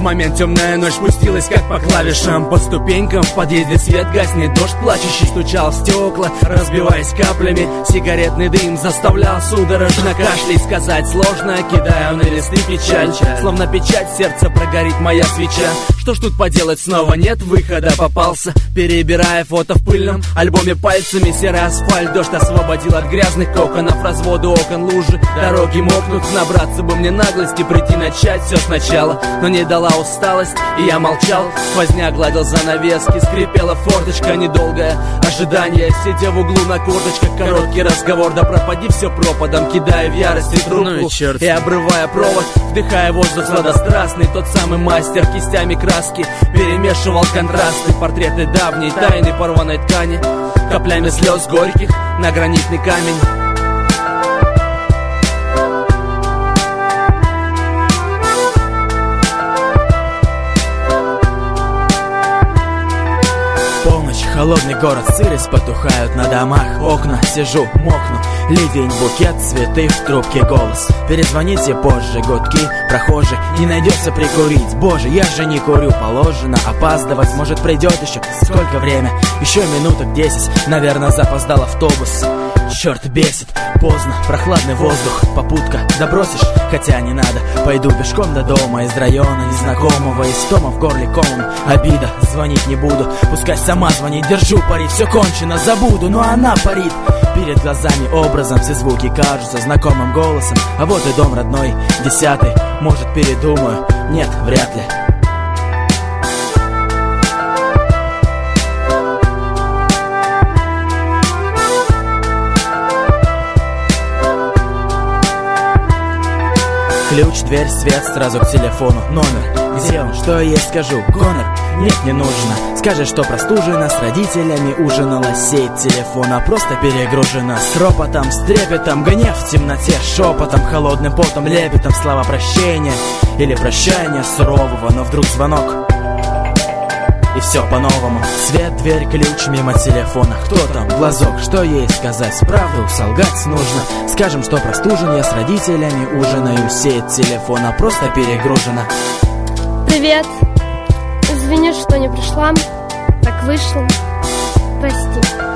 момент темная ночь спустилась как по клавишам. По ступенькам в подъезде свет гаснет, дождь плачущий стучал в стекла, разбиваясь каплями. Сигаретный дым заставлял судорожно кашлять. Сказать сложно, кидаю на листы печаль. Словно печать сердца прогорит моя свеча. Что ж тут поделать, снова нет выхода, попался. Перебирая фото в пыльном альбоме пальцами. Серый асфальт, дождь освободил от грязных коконов, разводы окон, лужи, дороги мокнут. Набраться бы мне наглости, прийти начать все сначала, но не дала усталость, и я молчал. Сквозняк гладил занавески, скрипела форточка. Недолгое ожидание, сидя в углу на корточках. Короткий разговор, да пропади все пропадом. Кидая в ярости трубку и обрывая провод. Вдыхая воздух сладострастный, тот самый мастер кистями краски перемешивал контрасты. Портреты давней тайны порванной ткани, каплями слез горьких на гранитный камень. Холодный город, сырость, потухают на домах окна. Сижу, мокну, ливень, букет, цветы, в трубке голос. Перезвоните позже, гудки, прохожий. Не найдется прикурить, боже, я же не курю. Положено опаздывать, может придет еще. Сколько время? Еще минуток 10. Наверное, запоздал автобус. Черт бесит, поздно, прохладный воздух. Попутка, да бросишь, хотя не надо. Пойду пешком до дома, из района незнакомого. Из тома в горле комом, обида, звонить не буду. Пускай сама звонит, держу пари, все кончено, забуду. Но она парит, перед глазами образом. Все звуки кажутся знакомым голосом. А вот и дом родной, 10-й. Может, передумаю, нет, вряд ли. Ключ, дверь, свет, сразу к телефону. Номер, где он, что есть, скажу. Гонор, нет, не нужно. Скажешь, что простужена, с родителями ужинала. Сеть телефона просто перегружена. С ропотом, с трепетом, гнев в темноте. Шепотом, холодным потом, лепетом. Слова прощения или прощания сурового. Но вдруг звонок, и все по-новому. Свет, дверь, ключ, мимо телефона. Кто там? Глазок, что ей сказать? Правду солгать нужно. Скажем, что простужен, я с родителями ужинаю. Сеть телефона просто перегружена. Привет. Извини, что не пришла. Так вышло. Прости.